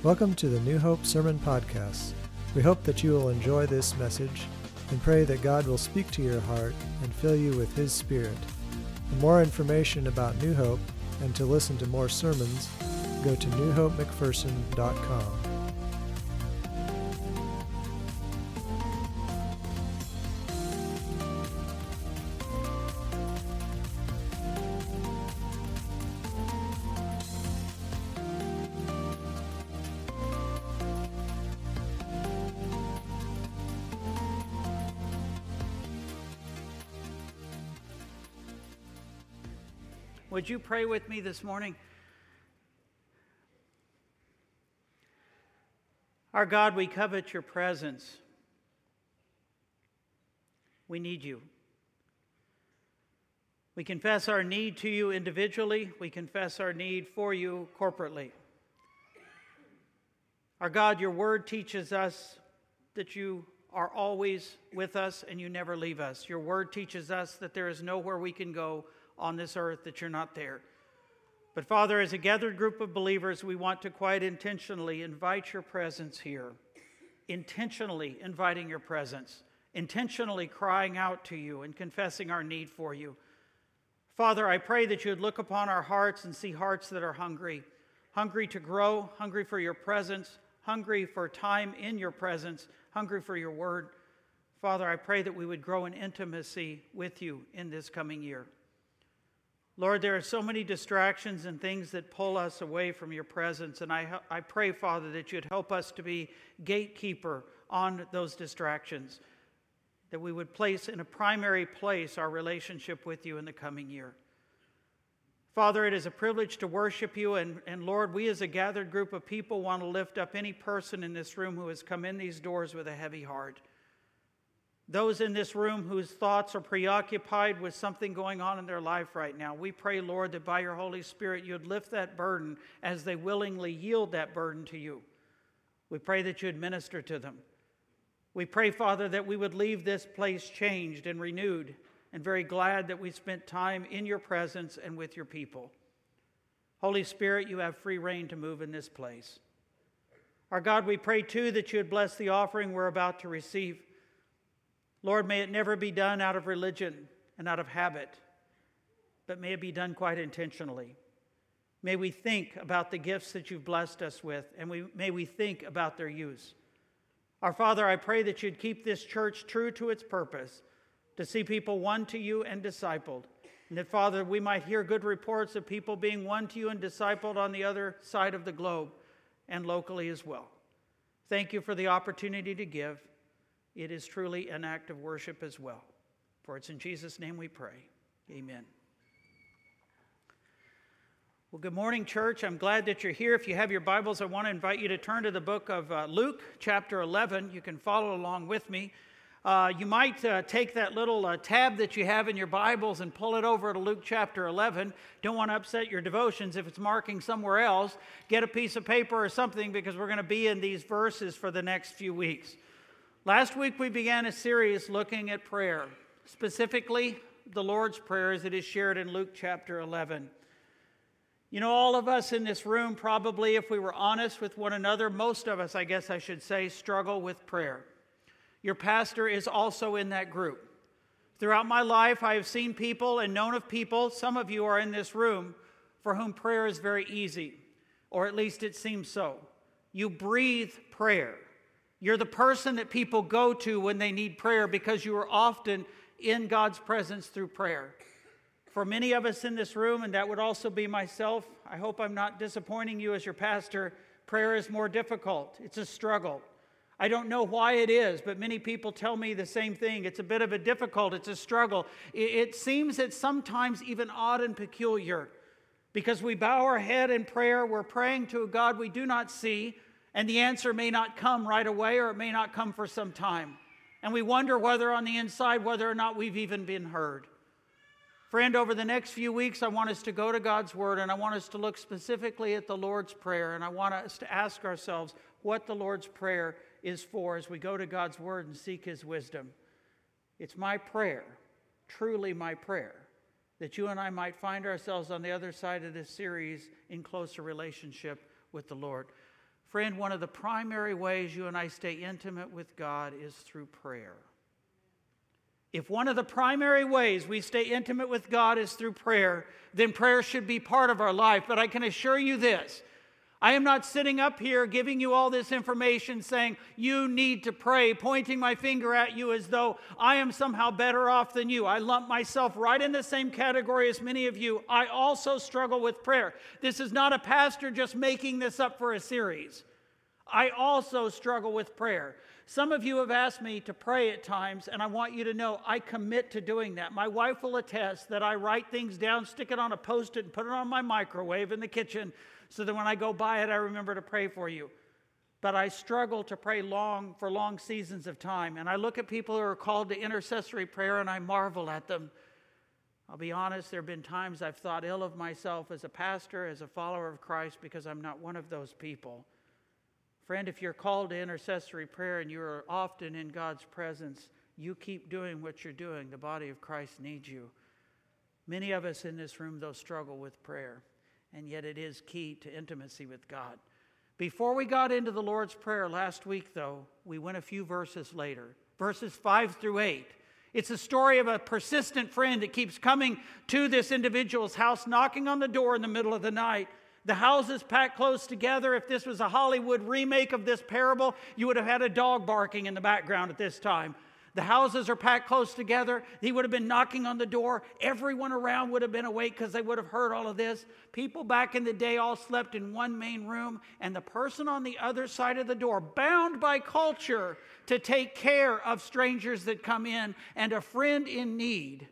Welcome to the New Hope Sermon Podcast. We hope that you will enjoy this message and pray that God will speak to your heart and fill you with His Spirit. For more information about New Hope and to listen to more sermons, go to newhopemcpherson.com. Would you pray with me this morning? Our God, we covet your presence. We need you. We confess our need to you individually. We confess our need for you corporately. Our God, your word teaches us that you are always with us and you never leave us. Your word teaches us that there is nowhere we can go on this earth that you're not there. But Father, as a gathered group of believers, we want to quite intentionally invite your presence here. Intentionally inviting your presence. Intentionally crying out to you and confessing our need for you. Father, I pray that you would look upon our hearts and see hearts that are hungry. Hungry to grow, hungry for your presence, hungry for time in your presence, hungry for your word. Father, I pray that we would grow in intimacy with you in this coming year. Lord, there are so many distractions and things that pull us away from your presence, and I pray, Father, that you'd help us to be gatekeeper on those distractions, that we would place in a primary place our relationship with you in the coming year. Father, it is a privilege to worship you, and Lord, we as a gathered group of people want to lift up any person in this room who has come in these doors with a heavy heart. Those in this room whose thoughts are preoccupied with something going on in their life right now, we pray, Lord, that by your Holy Spirit you'd lift that burden as they willingly yield that burden to you. We pray that you'd minister to them. We pray, Father, that we would leave this place changed and renewed and very glad that we spent time in your presence and with your people. Holy Spirit, you have free reign to move in this place. Our God, we pray too that you would bless the offering we're about to receive. Lord, may it never be done out of religion and out of habit, but may it be done quite intentionally. May we think about the gifts that you've blessed us with, and may we think about their use. Our Father, I pray that you'd keep this church true to its purpose, to see people won to you and discipled. And that, Father, we might hear good reports of people being won to you and discipled on the other side of the globe and locally as well. Thank you for the opportunity to give. It is truly an act of worship as well. For it's in Jesus' name we pray. Amen. Well, good morning, church. I'm glad that you're here. If you have your Bibles, I want to invite you to turn to the book of Luke, chapter 11. You can follow along with me. You might take that little tab that you have in your Bibles and pull it over to Luke chapter 11. Don't want to upset your devotions if it's marking somewhere else. Get a piece of paper or something because we're going to be in these verses for the next few weeks. Last week we began a series looking at prayer, specifically the Lord's Prayer as it is shared in Luke chapter 11. You know, all of us in this room probably, if we were honest with one another, most of us, I guess I should say, struggle with prayer. Your pastor is also in that group. Throughout my life, I have seen people and known of people, some of you are in this room, for whom prayer is very easy, or at least it seems so. You breathe prayer. You're the person that people go to when they need prayer because you are often in God's presence through prayer. For many of us in this room, and that would also be myself, I hope I'm not disappointing you as your pastor, prayer is more difficult. It's a struggle. I don't know why it is, but many people tell me the same thing. It's a bit of a difficult, it's a struggle. It seems that sometimes even odd and peculiar because we bow our head in prayer, we're praying to a God we do not see, and the answer may not come right away or it may not come for some time. And we wonder whether on the inside, whether or not we've even been heard. Friend, over the next few weeks, I want us to go to God's Word and I want us to look specifically at the Lord's Prayer. And I want us to ask ourselves what the Lord's Prayer is for as we go to God's Word and seek His wisdom. It's my prayer, truly my prayer, that you and I might find ourselves on the other side of this series in closer relationship with the Lord. Friend, one of the primary ways you and I stay intimate with God is through prayer. If one of the primary ways we stay intimate with God is through prayer, then prayer should be part of our life. But I can assure you this, I am not sitting up here giving you all this information saying, you need to pray, pointing my finger at you as though I am somehow better off than you. I lump myself right in the same category as many of you. I also struggle with prayer. This is not a pastor just making this up for a series. I also struggle with prayer. Some of you have asked me to pray at times, and I want you to know I commit to doing that. My wife will attest that I write things down, stick it on a Post-it, and put it on my microwave in the kitchen so that when I go by it, I remember to pray for you. But I struggle to pray for long seasons of time. And I look at people who are called to intercessory prayer, and I marvel at them. I'll be honest, there have been times I've thought ill of myself as a pastor, as a follower of Christ, because I'm not one of those people. Friend, if you're called to intercessory prayer and you're often in God's presence, you keep doing what you're doing. The body of Christ needs you. Many of us in this room, though, struggle with prayer, and yet it is key to intimacy with God. Before we got into the Lord's Prayer last week, though, we went a few verses later, verses 5 through 8. It's a story of a persistent friend that keeps coming to this individual's house, knocking on the door in the middle of the night. The houses packed close together. If this was a Hollywood remake of this parable, you would have had a dog barking in the background at this time. The houses are packed close together. He would have been knocking on the door. Everyone around would have been awake because they would have heard all of this. People back in the day all slept in one main room, and the person on the other side of the door, bound by culture to take care of strangers that come in and a friend in need,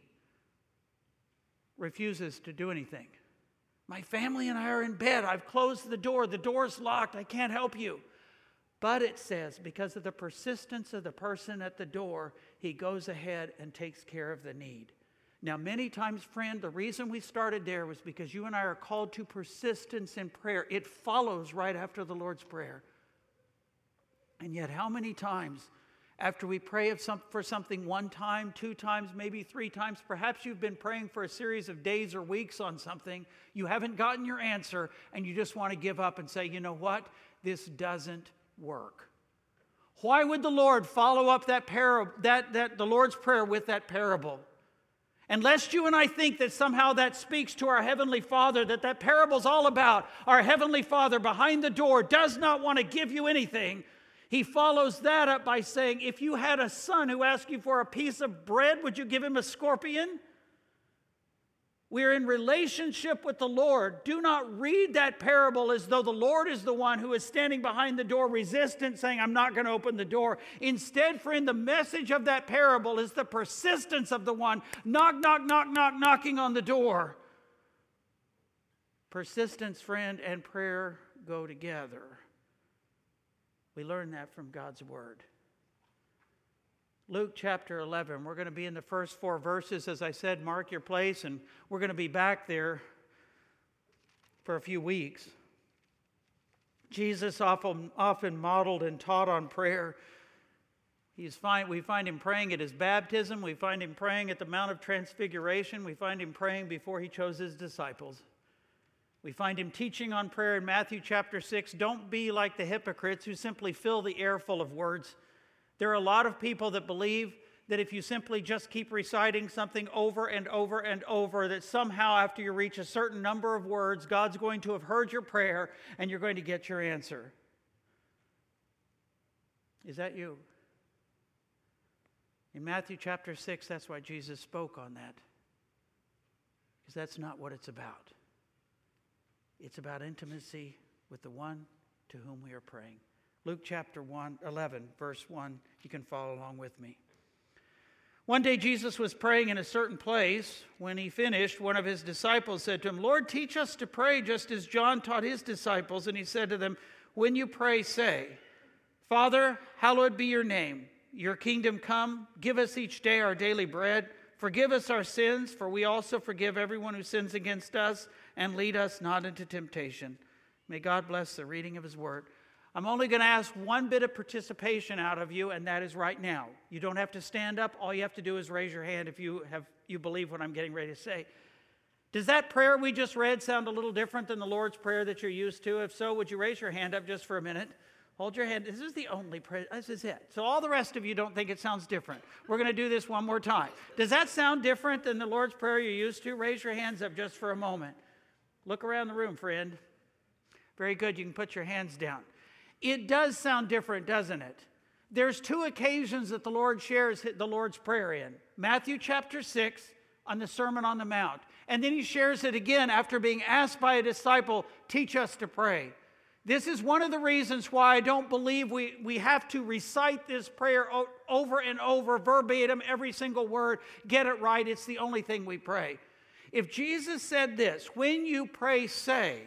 refuses to do anything. My family and I are in bed. I've closed the door. The door's locked. I can't help you. But it says, because of the persistence of the person at the door, he goes ahead and takes care of the need. Now, many times, friend, the reason we started there was because you and I are called to persistence in prayer. It follows right after the Lord's Prayer. And yet, how many times after we pray for something one time, two times, maybe three times, perhaps you've been praying for a series of days or weeks on something, you haven't gotten your answer, and you just want to give up and say, you know what? This doesn't work. Why would the Lord follow up the Lord's Prayer with that parable? Unless you and I think that somehow that speaks to our Heavenly Father, that parable's all about our Heavenly Father behind the door does not want to give you anything. He follows that up by saying, if you had a son who asked you for a piece of bread, would you give him a scorpion? We're in relationship with the Lord. Do not read that parable as though the Lord is the one who is standing behind the door resistant, saying, I'm not going to open the door. Instead, friend, the message of that parable is the persistence of the one knocking on the door. Persistence, friend, and prayer go together. We learn that from God's Word. Luke chapter 11. We're going to be in the first 4 verses. As I said, mark your place, and we're going to be back there for a few weeks. Jesus often modeled and taught on prayer. We find him praying at his baptism. We find him praying at the Mount of Transfiguration. We find him praying before he chose his disciples. We find him teaching on prayer in Matthew chapter 6. Don't be like the hypocrites who simply fill the air full of words. There are a lot of people that believe that if you simply just keep reciting something over and over and over, that somehow after you reach a certain number of words, God's going to have heard your prayer and you're going to get your answer. Is that you? In Matthew chapter 6, that's why Jesus spoke on that. Because that's not what it's about. It's about intimacy with the one to whom we are praying. Luke chapter 11, verse 1. You can follow along with me. One day Jesus was praying in a certain place. When he finished, one of his disciples said to him, Lord, teach us to pray just as John taught his disciples. And he said to them, when you pray, say, Father, hallowed be your name. Your kingdom come. Give us each day our daily bread. Forgive us our sins, for we also forgive everyone who sins against us, and lead us not into temptation. May God bless the reading of his word. I'm only going to ask one bit of participation out of you, and that is right now. You don't have to stand up. All you have to do is raise your hand if you believe what I'm getting ready to say. Does that prayer we just read sound a little different than the Lord's Prayer that you're used to? If so, would you raise your hand up just for a minute? Hold your hand. This is the only prayer. This is it. So all the rest of you don't think it sounds different. We're going to do this one more time. Does that sound different than the Lord's Prayer you're used to? Raise your hands up just for a moment. Look around the room, friend. Very good. You can put your hands down. It does sound different, doesn't it? There's two occasions that the Lord shares the Lord's Prayer in. Matthew chapter 6 on the Sermon on the Mount. And then he shares it again after being asked by a disciple, teach us to pray. This is one of the reasons why I don't believe we have to recite this prayer over and over, verbatim, every single word, get it right. It's the only thing we pray. If Jesus said this, when you pray, say,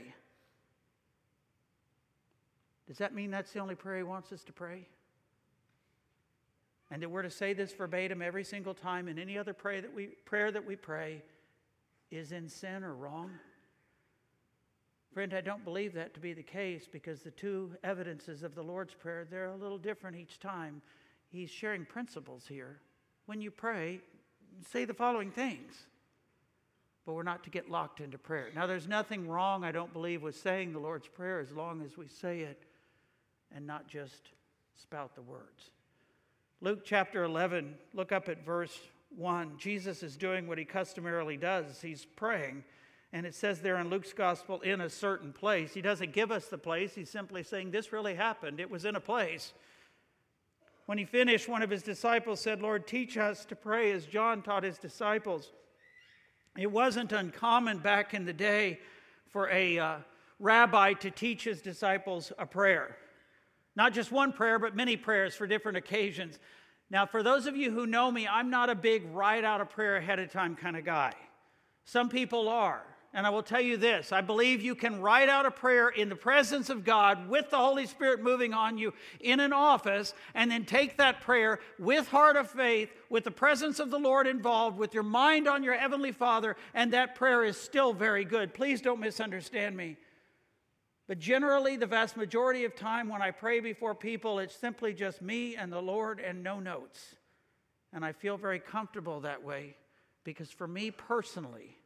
does that mean that's the only prayer he wants us to pray? And that we're to say this verbatim every single time, and any other prayer that we pray is in sin or wrong? Friend, I don't believe that to be the case, because the two evidences of the Lord's Prayer, they're a little different each time. He's sharing principles here. When you pray, say the following things. But we're not to get locked into prayer. Now, there's nothing wrong, I don't believe, with saying the Lord's Prayer as long as we say it and not just spout the words. Luke chapter 11, look up at verse 1. Jesus is doing what he customarily does. He's praying. And it says there in Luke's gospel, in a certain place. He doesn't give us the place. He's simply saying this really happened. It was in a place. When he finished, one of his disciples said, Lord, teach us to pray as John taught his disciples. It wasn't uncommon back in the day for a rabbi to teach his disciples a prayer. Not just one prayer, but many prayers for different occasions. Now, for those of you who know me, I'm not a big write out a prayer ahead of time kind of guy. Some people are. And I will tell you this, I believe you can write out a prayer in the presence of God with the Holy Spirit moving on you in an office, and then take that prayer with heart of faith, with the presence of the Lord involved, with your mind on your Heavenly Father, and that prayer is still very good. Please don't misunderstand me. But generally, the vast majority of time when I pray before people, it's simply just me and the Lord and no notes. And I feel very comfortable that way, because for me personally,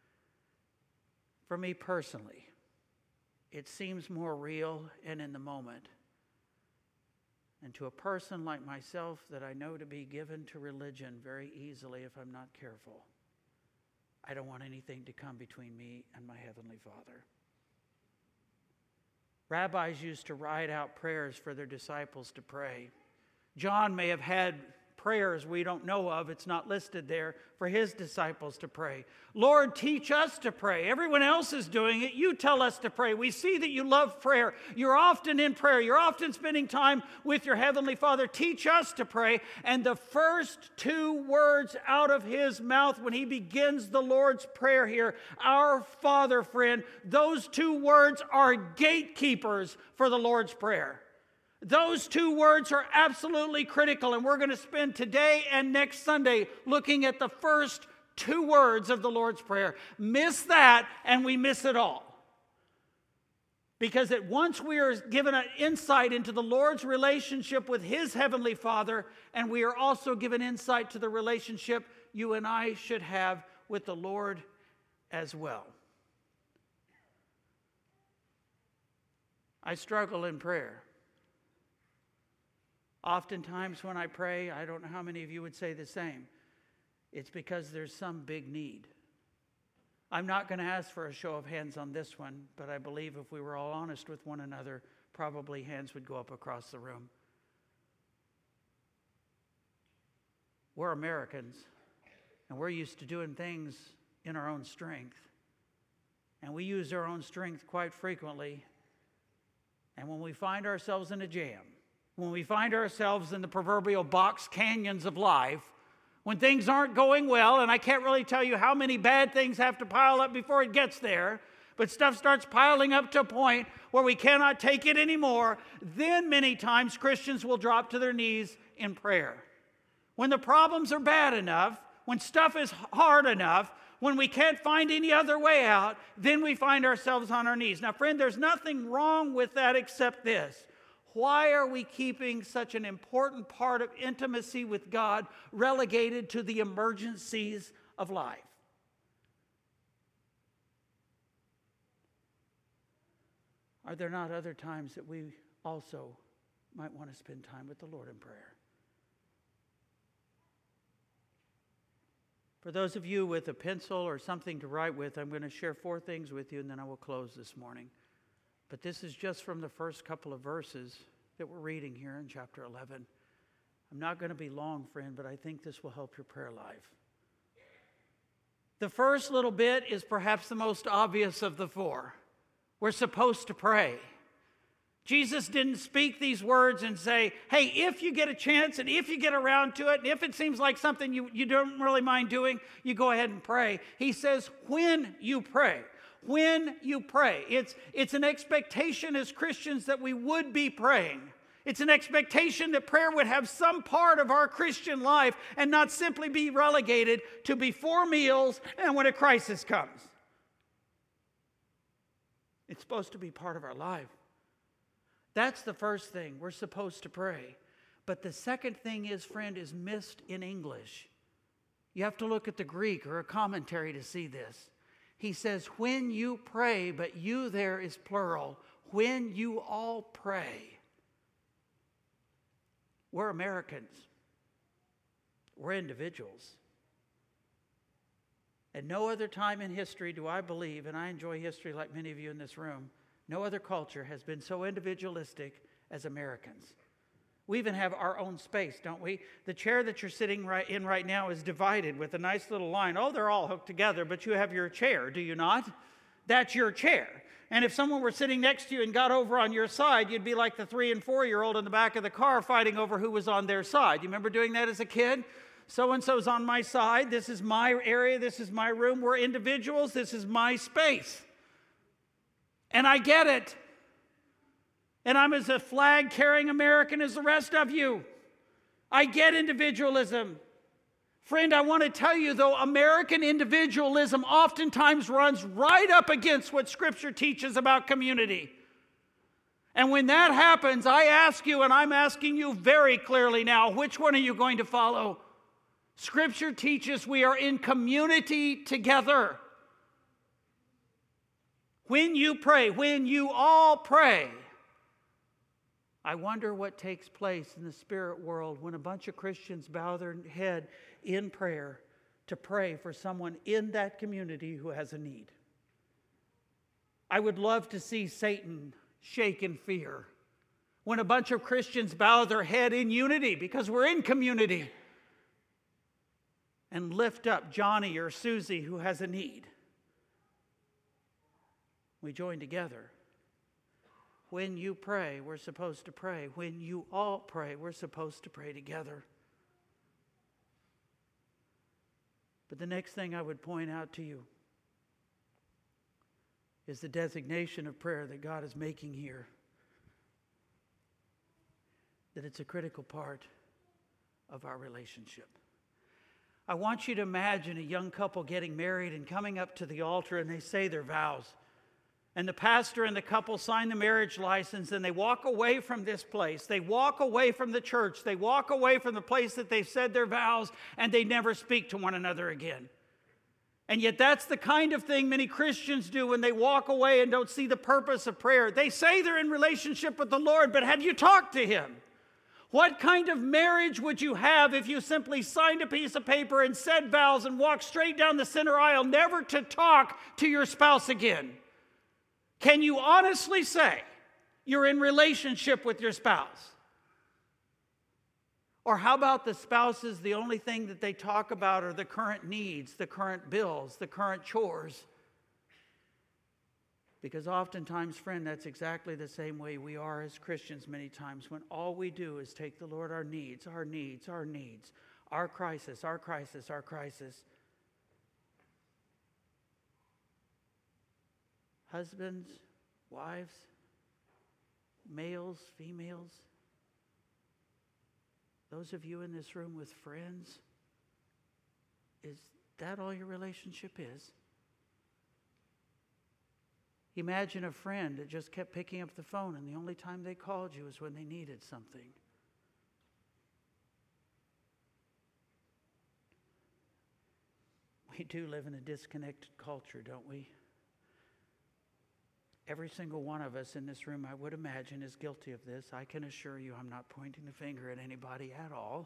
it seems more real and in the moment. And to a person like myself that I know to be given to religion very easily if I'm not careful, I don't want anything to come between me and my Heavenly Father. Rabbis used to write out prayers for their disciples to pray. John may have had prayers we don't know of, it's not listed there, for his disciples to pray. Lord, teach us to pray. Everyone else is doing it. You tell us to pray. We see that you love prayer. You're often in prayer. You're often spending time with your Heavenly Father. Teach us to pray. And the first two words out of his mouth when he begins the Lord's Prayer here, our Father, friend, those two words are gatekeepers for the Lord's Prayer. Those two words are absolutely critical, and we're going to spend today and next Sunday looking at the first two words of the Lord's Prayer. Miss that, and we miss it all. Because at once we are given an insight into the Lord's relationship with his Heavenly Father, and we are also given insight to the relationship you and I should have with the Lord as well. I struggle in prayer. Oftentimes when I pray, I don't know how many of you would say the same. It's because there's some big need. I'm not going to ask for a show of hands on this one, but I believe if we were all honest with one another, probably hands would go up across the room. We're Americans, and we're used to doing things in our own strength. And we use our own strength quite frequently. And when we find ourselves in a jam, when we find ourselves in the proverbial box canyons of life, when things aren't going well, and I can't really tell you how many bad things have to pile up before it gets there, but stuff starts piling up to a point where we cannot take it anymore, then many times Christians will drop to their knees in prayer. When the problems are bad enough, when stuff is hard enough, when we can't find any other way out, then we find ourselves on our knees. Now, friend, there's nothing wrong with that except this. Why are we keeping such an important part of intimacy with God relegated to the emergencies of life? Are there not other times that we also might want to spend time with the Lord in prayer? For those of you with a pencil or something to write with, I'm going to share 4 things with you, and then I will close this morning. But this is just from the first couple of verses that we're reading here in chapter 11. I'm not going to be long, friend, but I think this will help your prayer life. The first little bit is perhaps the most obvious of the 4. We're supposed to pray. Jesus didn't speak these words and say, hey, if you get a chance and if you get around to it, and if it seems like something you don't really mind doing, you go ahead and pray. He says, when you pray. When you pray. It's an expectation as Christians that we would be praying. It's an expectation that prayer would have some part of our Christian life and not simply be relegated to before meals and when a crisis comes. It's supposed to be part of our life. That's the first thing. We're supposed to pray. But the second thing is, friend, is missed in English. You have to look at the Greek or a commentary to see this. He says, when you pray, but you there is plural. When you all pray. We're Americans. We're individuals. At no other time in history do I believe, and I enjoy history like many of you in this room, no other culture has been so individualistic as Americans. We even have our own space, don't we? The chair that you're sitting in right now is divided with a nice little line. Oh, they're all hooked together, but you have your chair, do you not? That's your chair. And if someone were sitting next to you and got over on your side, you'd be like the 3- and 4-year-old in the back of the car fighting over who was on their side. You remember doing that as a kid? So-and-so's on my side. This is my area. This is my room. We're individuals. This is my space. And I get it. And I'm as a flag-carrying American as the rest of you. I get individualism. Friend, I want to tell you, though, American individualism oftentimes runs right up against what Scripture teaches about community. And when that happens, I ask you, and I'm asking you very clearly now, which one are you going to follow? Scripture teaches we are in community together. When you pray, when you all pray, I wonder what takes place in the spirit world when a bunch of Christians bow their head in prayer to pray for someone in that community who has a need. I would love to see Satan shake in fear when a bunch of Christians bow their head in unity because we're in community and lift up Johnny or Susie who has a need. We join together. When you pray, we're supposed to pray. When you all pray, we're supposed to pray together. But the next thing I would point out to you is the designation of prayer that God is making here. That it's a critical part of our relationship. I want you to imagine a young couple getting married and coming up to the altar and they say their vows. And the pastor and the couple sign the marriage license and they walk away from this place. They walk away from the church. They walk away from the place that they've said their vows and they never speak to one another again. And yet that's the kind of thing many Christians do when they walk away and don't see the purpose of prayer. They say they're in relationship with the Lord, but have you talked to Him? What kind of marriage would you have if you simply signed a piece of paper and said vows and walked straight down the center aisle, never to talk to your spouse again? Can you honestly say you're in relationship with your spouse? Or how about the spouses, the only thing that they talk about are the current needs, the current bills, the current chores? Because oftentimes, friend, that's exactly the same way we are as Christians many times when all we do is take the Lord our needs, our needs, our needs, our crisis, our crisis, our crisis. Husbands, wives, males, females, those of you in this room with friends, is that all your relationship is? Imagine a friend that just kept picking up the phone and the only time they called you was when they needed something. We do live in a disconnected culture, don't we? Every single one of us in this room, I would imagine, is guilty of this. I can assure you I'm not pointing the finger at anybody at all.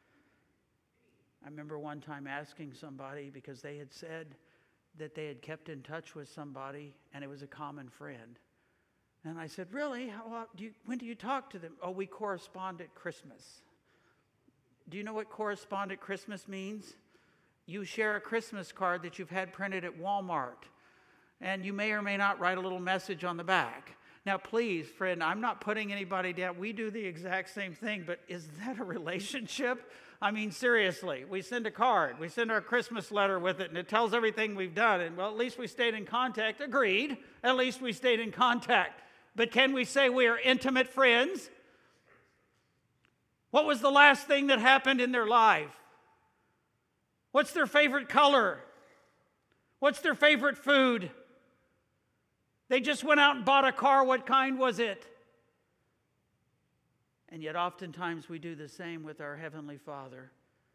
I remember one time asking somebody because they had said that they had kept in touch with somebody and it was a common friend. And I said, really? When do you talk to them? Oh, we correspond at Christmas. Do you know what correspond at Christmas means? You share a Christmas card that you've had printed at Walmart. And you may or may not write a little message on the back. Now, please, friend, I'm not putting anybody down. We do the exact same thing, but is that a relationship? I mean, seriously, we send a card. We send our Christmas letter with it, and it tells everything we've done. And, well, at least we stayed in contact. Agreed. At least we stayed in contact. But can we say we are intimate friends? What was the last thing that happened in their life? What's their favorite color? What's their favorite food? They just went out and bought a car. What kind was it? And yet oftentimes we do the same with our Heavenly Father.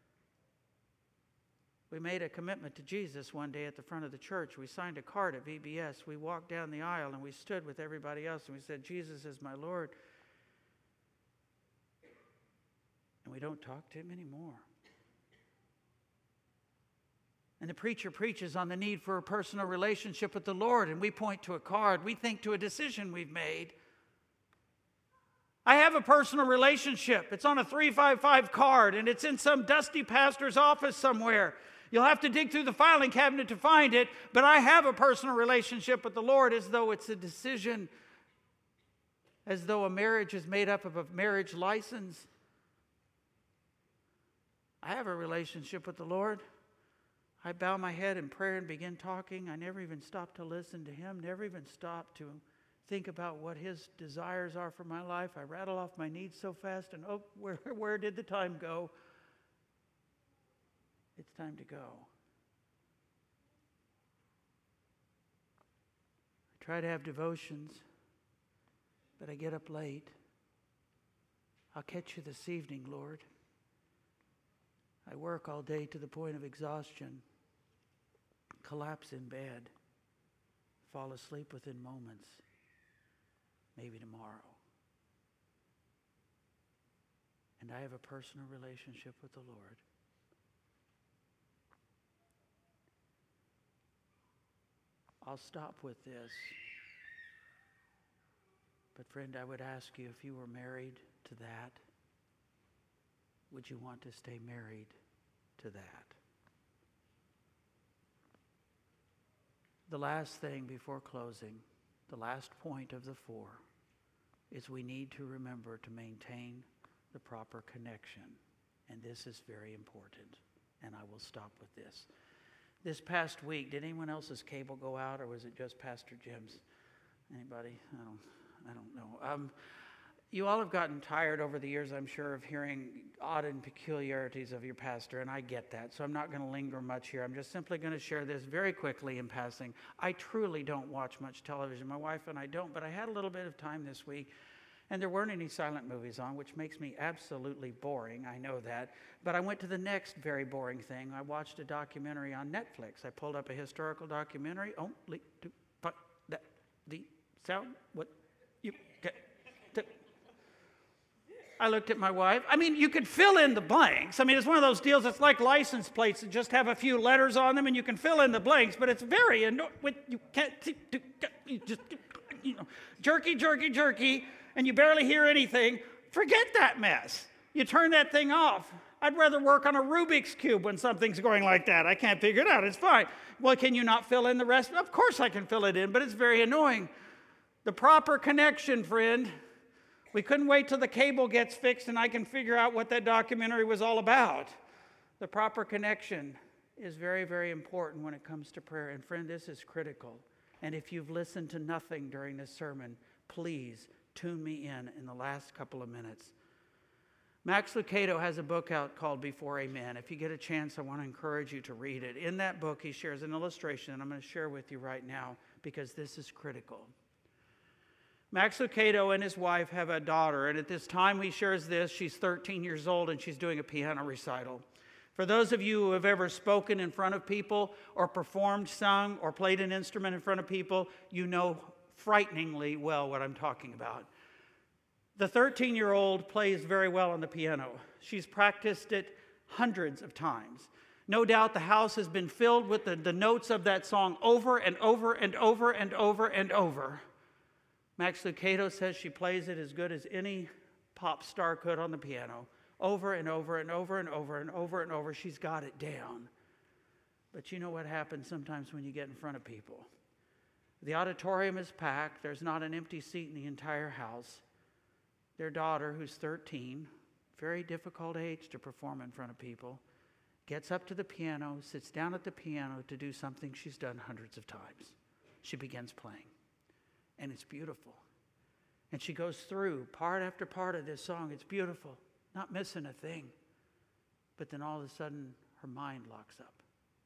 We made a commitment to Jesus one day at the front of the church. We signed a card at VBS. We walked down the aisle and we stood with everybody else and we said, Jesus is my Lord. And we don't talk to him anymore. And the preacher preaches on the need for a personal relationship with the Lord, and we point to a card. We think to a decision we've made. I have a personal relationship. It's on a 355 card, and it's in some dusty pastor's office somewhere. You'll have to dig through the filing cabinet to find it, but I have a personal relationship with the Lord as though it's a decision, as though a marriage is made up of a marriage license. I have a relationship with the Lord. I bow my head in prayer and begin talking. I never even stop to listen to him, never even stop to think about what his desires are for my life. I rattle off my needs so fast and where did the time go? It's time to go. I try to have devotions, but I get up late. I'll catch you this evening, Lord. I work all day to the point of exhaustion, collapse in bed, fall asleep within moments, maybe tomorrow. And I have a personal relationship with the Lord. I'll stop with this. But friend, I would ask you, if you were married to that, would you want to stay married to that? The last thing before closing, the last point of the four, is we need to remember to maintain the proper connection. And this is very important. And I will stop with this. This past week, did anyone else's cable go out, or was it just Pastor Jim's? Anybody? I don't know. You all have gotten tired over the years, I'm sure, of hearing odd and peculiarities of your pastor, and I get that, so I'm not going to linger much here. I'm just simply going to share this very quickly in passing. I truly don't watch much television. My wife and I don't, but I had a little bit of time this week, and there weren't any silent movies on, which makes me absolutely boring. I know that. But I went to the next very boring thing. I watched a documentary on Netflix. I pulled up a historical documentary. Only to put the sound. What you get. I looked at my wife. I mean, you could fill in the blanks. I mean, it's one of those deals. It's like license plates that just have a few letters on them, and you can fill in the blanks. But it's very annoying. You can't. You just jerky, and you barely hear anything. Forget that mess. You turn that thing off. I'd rather work on a Rubik's Cube when something's going like that. I can't figure it out. It's fine. Well, can you not fill in the rest? Of course I can fill it in, but it's very annoying. The proper connection, friend. We couldn't wait till the cable gets fixed and I can figure out what that documentary was all about. The proper connection is very, very important when it comes to prayer. And friend, this is critical. And if you've listened to nothing during this sermon, please tune me in the last couple of minutes. Max Lucado has a book out called Before Amen. If you get a chance, I want to encourage you to read it. In that book, he shares an illustration that I'm going to share with you right now because this is critical. Max Lucado and his wife have a daughter, and at this time he shares this. She's 13 years old, and she's doing a piano recital. For those of you who have ever spoken in front of people or performed, sung, or played an instrument in front of people, you know frighteningly well what I'm talking about. The 13-year-old plays very well on the piano. She's practiced it hundreds of times. No doubt the house has been filled with the notes of that song over and over and over and over and over. Max Lucado says she plays it as good as any pop star could on the piano. Over and over and over and over and over and over. She's got it down. But you know what happens sometimes when you get in front of people? The auditorium is packed. There's not an empty seat in the entire house. Their daughter, who's 13, very difficult age to perform in front of people, gets up to the piano, sits down at the piano to do something she's done hundreds of times. She begins playing. And it's beautiful. And she goes through part after part of this song. It's beautiful. Not missing a thing. But then all of a sudden, her mind locks up.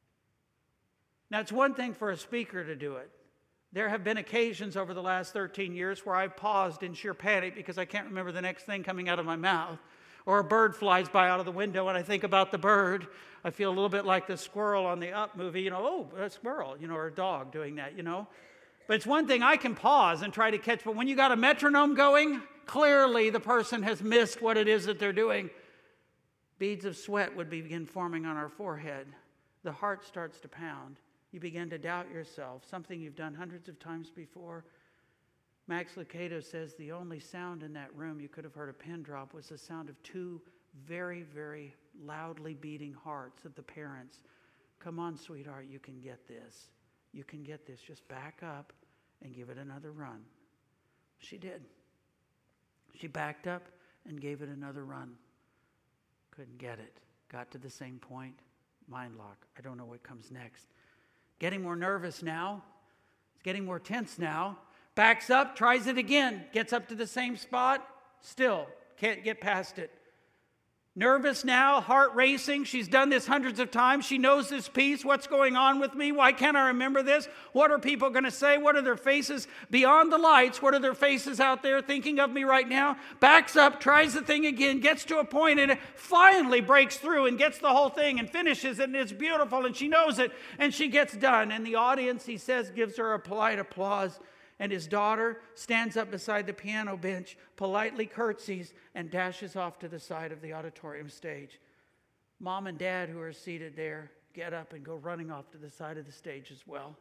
Now, it's one thing for a speaker to do it. There have been occasions over the last 13 years where I've paused in sheer panic because I can't remember the next thing coming out of my mouth. Or a bird flies by out of the window and I think about the bird. I feel a little bit like the squirrel on the Up movie, oh, a squirrel, or a dog doing that, But it's one thing I can pause and try to catch, but when you got a metronome going, clearly the person has missed what it is that they're doing. Beads of sweat would begin forming on our forehead. The heart starts to pound. You begin to doubt yourself, something you've done hundreds of times before. Max Lucado says the only sound in that room you could have heard a pin drop was the sound of two very, very loudly beating hearts of the parents. Come on, sweetheart, you can get this. You can get this. Just back up and give it another run. She did. She backed up and gave it another run. Couldn't get it. Got to the same point. Mind lock. I don't know what comes next. Getting more nervous now. It's getting more tense now. Backs up, tries it again. Gets up to the same spot. Still can't get past it. Nervous now, heart racing. She's done this hundreds of times. She knows this piece. What's going on with me? Why can't I remember this? What are people going to say? What are their faces beyond the lights? What are their faces out there thinking of me right now? Backs up, tries the thing again, gets to a point and it finally breaks through and gets the whole thing and finishes it, and it's beautiful and she knows it and she gets done. And the audience, he says, gives her a polite applause. And his daughter stands up beside the piano bench, politely curtsies, and dashes off to the side of the auditorium stage. Mom and Dad, who are seated there, get up and go running off to the side of the stage as well.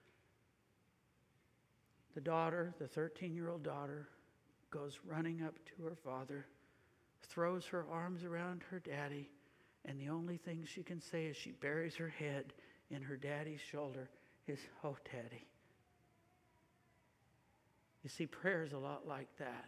The daughter, the 13-year-old daughter, goes running up to her father, throws her arms around her daddy, and the only thing she can say as she buries her head in her daddy's shoulder is, "Oh, Daddy." You see, prayer is a lot like that.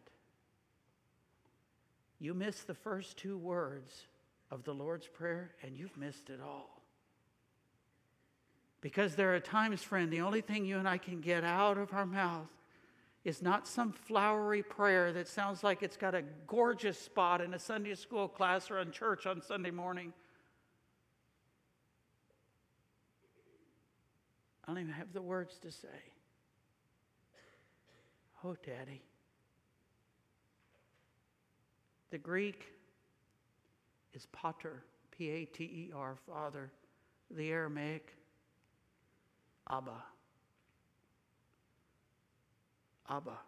You miss the first two words of the Lord's Prayer, and you've missed it all. Because there are times, friend, the only thing you and I can get out of our mouth is not some flowery prayer that sounds like it's got a gorgeous spot in a Sunday school class or in church on Sunday morning. I don't even have the words to say. Oh, Daddy. The Greek is pater, P-A-T-E-R, Father. The Aramaic, Abba. Abba.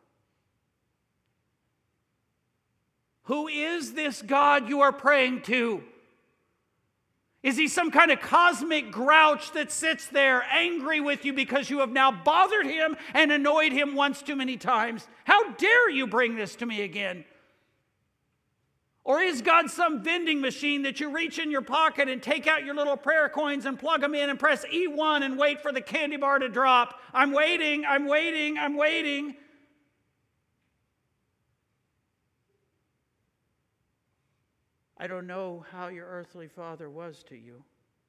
Who is this God you are praying to? Is he some kind of cosmic grouch that sits there angry with you because you have now bothered him and annoyed him once too many times? How dare you bring this to me again? Or is God some vending machine that you reach in your pocket and take out your little prayer coins and plug them in and press E1 and wait for the candy bar to drop? I'm waiting, I'm waiting, I'm waiting. I don't know how your earthly father was to you.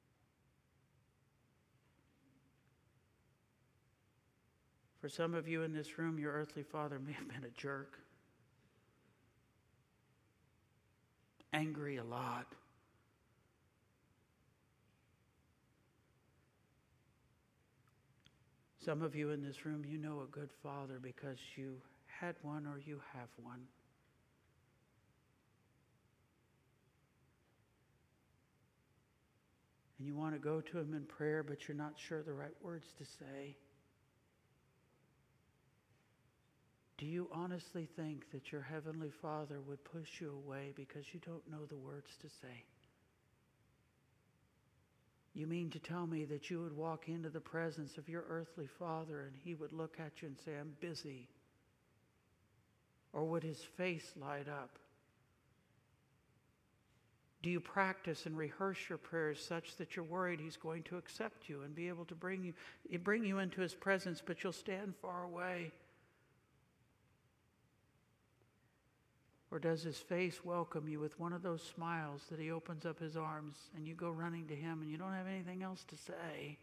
For some of you in this room, your earthly father may have been a jerk. Angry a lot. Some of you in this room, you know a good father because you had one or you have one. And you want to go to him in prayer, but you're not sure the right words to say. Do you honestly think that your Heavenly Father would push you away because you don't know the words to say? You mean to tell me that you would walk into the presence of your earthly Father and He would look at you and say, I'm busy? Or would His face light up? Do you practice and rehearse your prayers such that you're worried He's going to accept you and be able to bring you into His presence, but you'll stand far away? Or does His face welcome you with one of those smiles that He opens up His arms and you go running to Him and you don't have anything else to say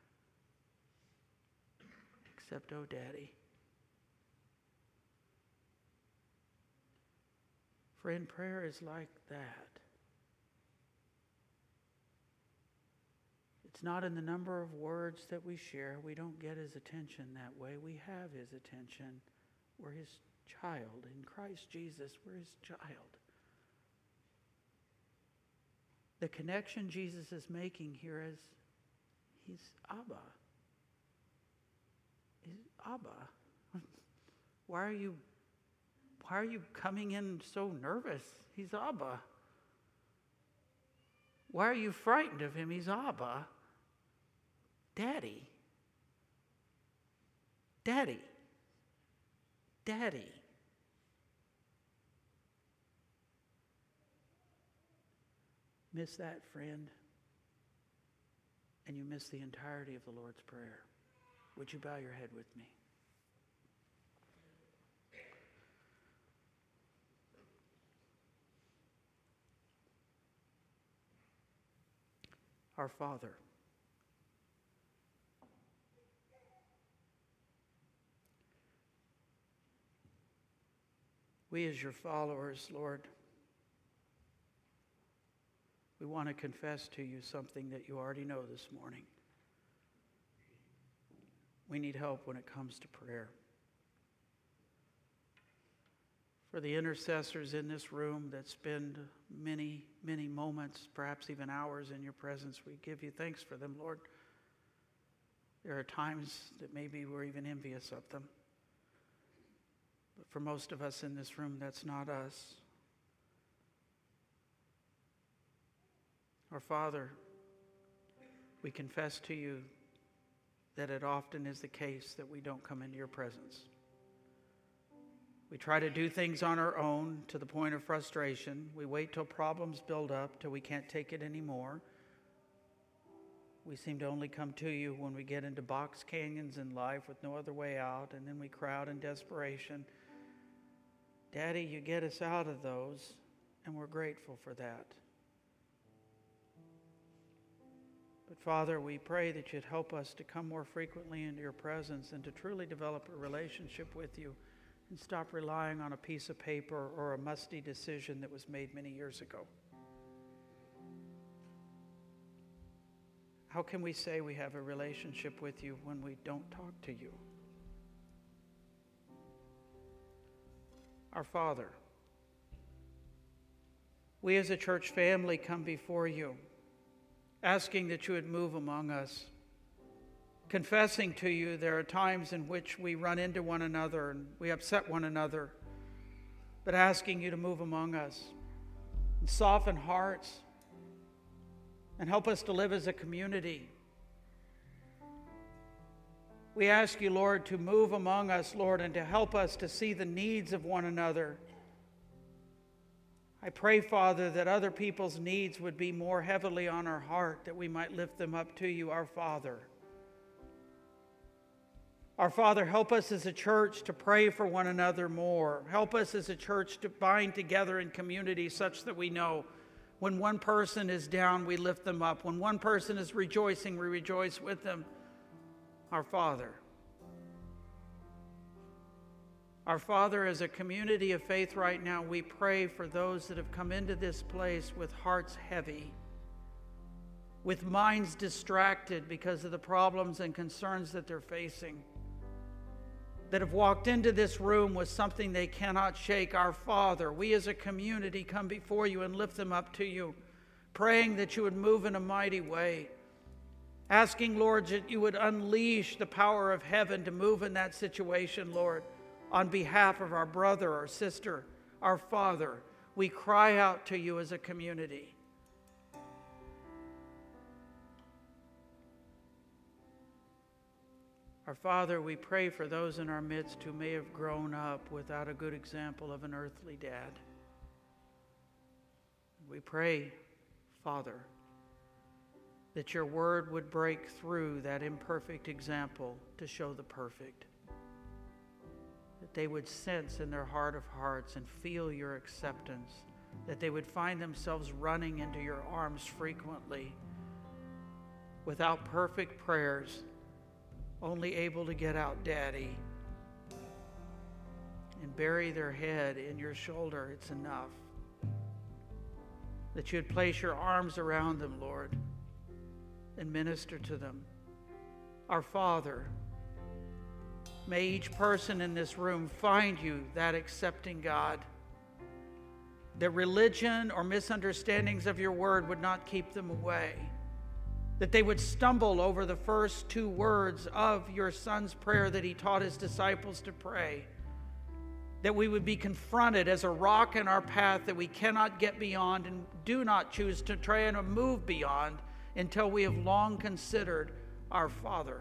except, oh, Daddy. Friend, prayer is like that. It's not in the number of words that we share. We don't get His attention that way. We have His attention. We're His child. In Christ Jesus, we're His child. The connection Jesus is making here is He's Abba. He's Abba. Why are you coming in so nervous? He's Abba. Why are you frightened of Him? He's Abba. Daddy. Daddy. Daddy. Miss that, friend, and you miss the entirety of the Lord's Prayer. Would you bow your head with me? Our Father, we as your followers, Lord, we want to confess to you something that you already know this morning. We need help when it comes to prayer. For the intercessors in this room that spend many, many moments, perhaps even hours in your presence, we give you thanks for them, Lord. There are times that maybe we're even envious of them. But for most of us in this room, that's not us. Our Father, we confess to you that it often is the case that we don't come into your presence. We try to do things on our own to the point of frustration. We wait till problems build up, till we can't take it anymore. We seem to only come to you when we get into box canyons in life with no other way out, and then we crowd in desperation. Daddy, you get us out of those, and we're grateful for that. But Father, we pray that you'd help us to come more frequently into your presence and to truly develop a relationship with you and stop relying on a piece of paper or a musty decision that was made many years ago. How can we say we have a relationship with you when we don't talk to you? Our Father, we as a church family come before you, asking that you would move among us, confessing to you there are times in which we run into one another and we upset one another, but asking you to move among us and soften hearts and help us to live as a community. We ask you, Lord, to move among us, Lord, and to help us to see the needs of one another. I pray, Father, that other people's needs would be more heavily on our heart, that we might lift them up to you, our Father. Our Father, help us as a church to pray for one another more. Help us as a church to bind together in community such that we know when one person is down, we lift them up. When one person is rejoicing, we rejoice with them. Our Father, as a community of faith right now, we pray for those that have come into this place with hearts heavy, with minds distracted because of the problems and concerns that they're facing, that have walked into this room with something they cannot shake. Our Father, we as a community come before you and lift them up to you, praying that you would move in a mighty way. Asking, Lord, that you would unleash the power of heaven to move in that situation, Lord. on behalf of our brother or sister, our father, we cry out to you as a community. Our Father, we pray for those in our midst who may have grown up without a good example of an earthly dad. We pray, Father, that your word would break through that imperfect example to show the perfect. That they would sense in their heart of hearts and feel your acceptance. That they would find themselves running into your arms frequently without perfect prayers, only able to get out, Daddy, and bury their head in your shoulder. It's enough. That you'd place your arms around them, Lord, and minister to them. Our Father, may each person in this room find you that accepting God. That religion or misunderstandings of your word would not keep them away. That they would stumble over the first 2 words of your Son's prayer that he taught his disciples to pray. That we would be confronted as a rock in our path that we cannot get beyond and do not choose to try and move beyond until we have long considered our Father.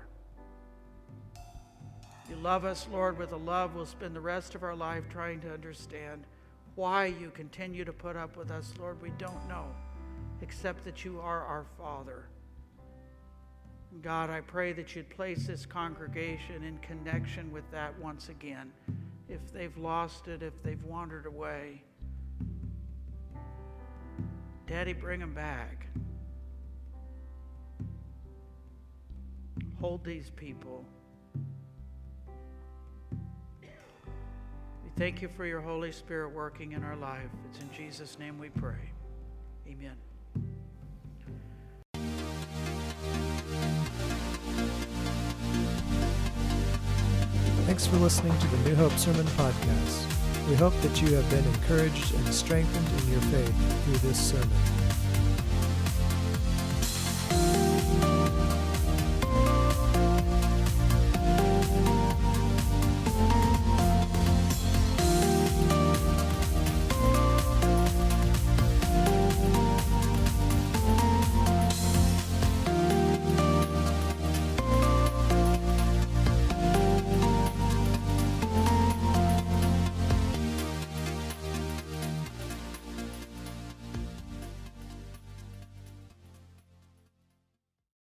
You love us, Lord, with a love we'll spend the rest of our life trying to understand. Why you continue to put up with us, Lord, we don't know, except that you are our Father. God, I pray that you'd place this congregation in connection with that once again. If they've lost it, if they've wandered away, Daddy, bring them back. Hold these people. We thank you for your Holy Spirit working in our life. It's in Jesus' name we pray. Amen. Thanks for listening to the New Hope Sermon Podcast. We hope that you have been encouraged and strengthened in your faith through this sermon.